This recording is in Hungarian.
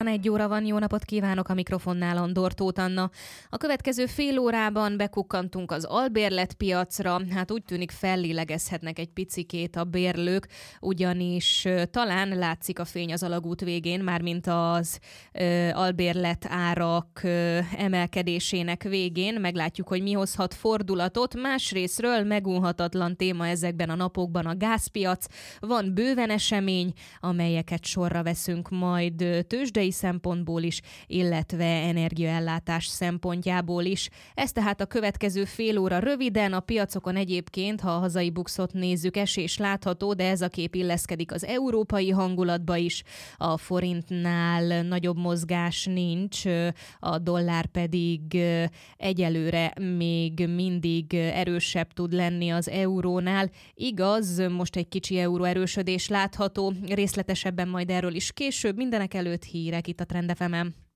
1 óra van, jó napot kívánok, a mikrofonnál Andor Tóth Anna. A következő fél órában bekukkantunk az albérletpiacra, hát úgy tűnik fellélegezhetnek egy picikét a bérlők, ugyanis talán látszik a fény az alagút végén, mármint az albérlet árak emelkedésének végén, meglátjuk, hogy mi hozhat fordulatot. Másrészről megunhatatlan téma ezekben a napokban a gázpiac, van bőven esemény, amelyeket sorra veszünk majd tőzsdei szempontból is, illetve energiaellátás szempontjából is. Ez tehát a következő fél óra. Röviden a piacokon egyébként, ha a hazai bukszot nézzük, esés látható, de ez a kép illeszkedik az európai hangulatba is. A forintnál nagyobb mozgás nincs, a dollár pedig egyelőre még mindig erősebb tud lenni az eurónál. Igaz, most egy kicsi euró erősödés látható, részletesebben majd erről is később, mindenek előtt hírek itt a Trend FM-en.